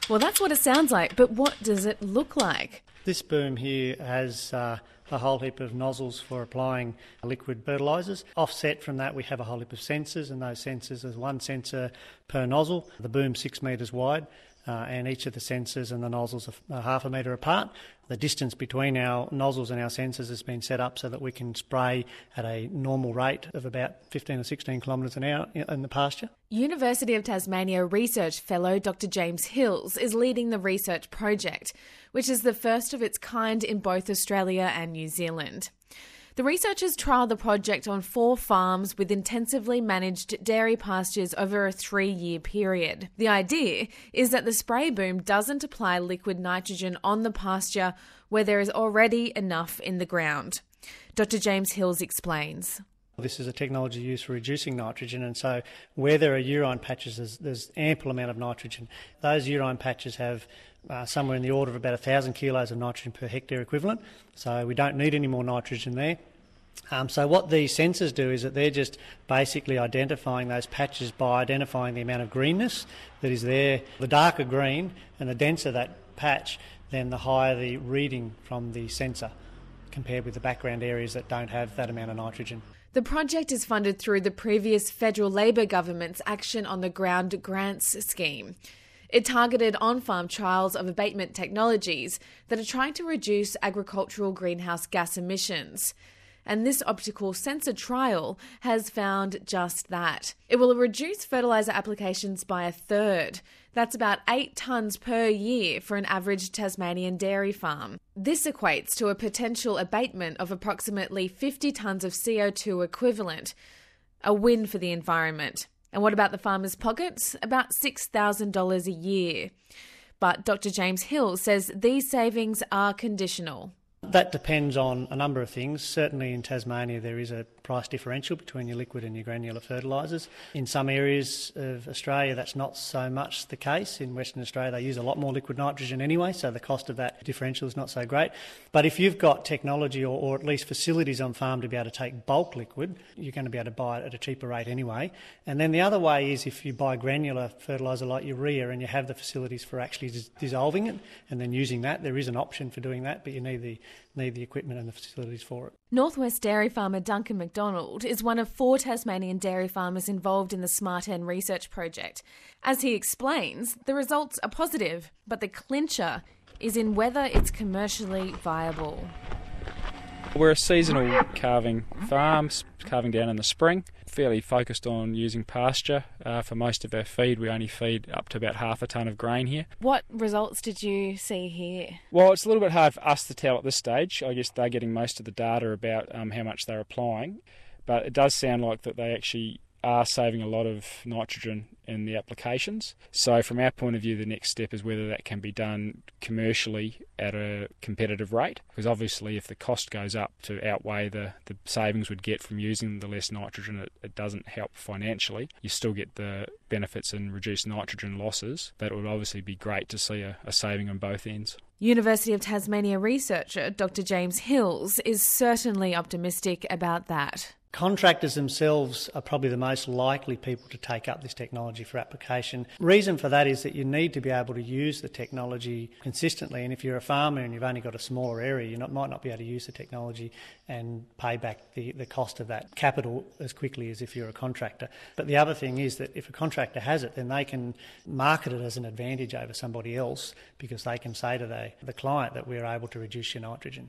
Well, that's what it sounds like, but what does it look like? This boom here has a whole heap of nozzles for applying liquid fertilisers. Offset from that, we have a whole heap of sensors, and those sensors, there's one sensor per nozzle. The boom's 6 metres wide, and each of the sensors and the nozzles are half a metre apart. The distance between our nozzles and our sensors has been set up so that we can spray at a normal rate of about 15 or 16 kilometres an hour in the pasture. University of Tasmania research fellow Dr James Hills is leading the research project, which is the first of its kind in both Australia and New Zealand. The researchers trialled the project on 4 farms with intensively managed dairy pastures over a 3-year period. The idea is that the spray boom doesn't apply liquid nitrogen on the pasture where there is already enough in the ground. Dr James Hills explains. This is a technology used for reducing nitrogen, and so where there are urine patches, there's ample amount of nitrogen. Those urine patches have somewhere in the order of about 1,000 kilos of nitrogen per hectare equivalent, so we don't need any more nitrogen there. So what these sensors do is that they're just basically identifying those patches by identifying the amount of greenness that is there. The darker green and the denser that patch, then the higher the reading from the sensor compared with the background areas that don't have that amount of nitrogen. The project is funded through the previous federal Labor government's Action on the Ground grants scheme. It targeted on-farm trials of abatement technologies that are trying to reduce agricultural greenhouse gas emissions. And this optical sensor trial has found just that. It will reduce fertiliser applications by 1/3. That's about 8 tonnes per year for an average Tasmanian dairy farm. This equates to a potential abatement of approximately 50 tonnes of CO2 equivalent, a win for the environment. And what about the farmers' pockets? About $6,000 a year. But Dr James Hill says these savings are conditional. That depends on a number of things. Certainly in Tasmania there is a price differential between your liquid and your granular fertilisers. In some areas of Australia that's not so much the case. In Western Australia they use a lot more liquid nitrogen anyway, so the cost of that differential is not so great. But if you've got technology or at least facilities on farm to be able to take bulk liquid, you're going to be able to buy it at a cheaper rate anyway. And then the other way is if you buy granular fertiliser like urea and you have the facilities for actually dissolving it and then using that, there is an option for doing that, but you need the equipment and the facilities for it. Northwest dairy farmer Duncan McDonald is one of 4 Tasmanian dairy farmers involved in the Smart N research project. As he explains, the results are positive, but the clincher is in whether it's commercially viable. We're a seasonal calving farm, calving down in the spring, fairly focused on using pasture. For most of our feed, we only feed up to about half a tonne of grain here. What results did you see here? Well, it's a little bit hard for us to tell at this stage. I guess they're getting most of the data about how much they're applying, but it does sound like that they actually are saving a lot of nitrogen in the applications. So from our point of view, the next step is whether that can be done commercially at a competitive rate, because obviously if the cost goes up to outweigh the savings we'd get from using the less nitrogen, it doesn't help financially. You still get the benefits in reduced nitrogen losses, but it would obviously be great to see a saving on both ends. University of Tasmania researcher Dr James Hills is certainly optimistic about that. Contractors themselves are probably the most likely people to take up this technology for application. Reason for that is that you need to be able to use the technology consistently, and if you're a farmer and you've only got a smaller area, you might not be able to use the technology and pay back the cost of that capital as quickly as if you're a contractor. But the other thing is that if a contractor has it, then they can market it as an advantage over somebody else, because they can say to the client that we're able to reduce your nitrogen.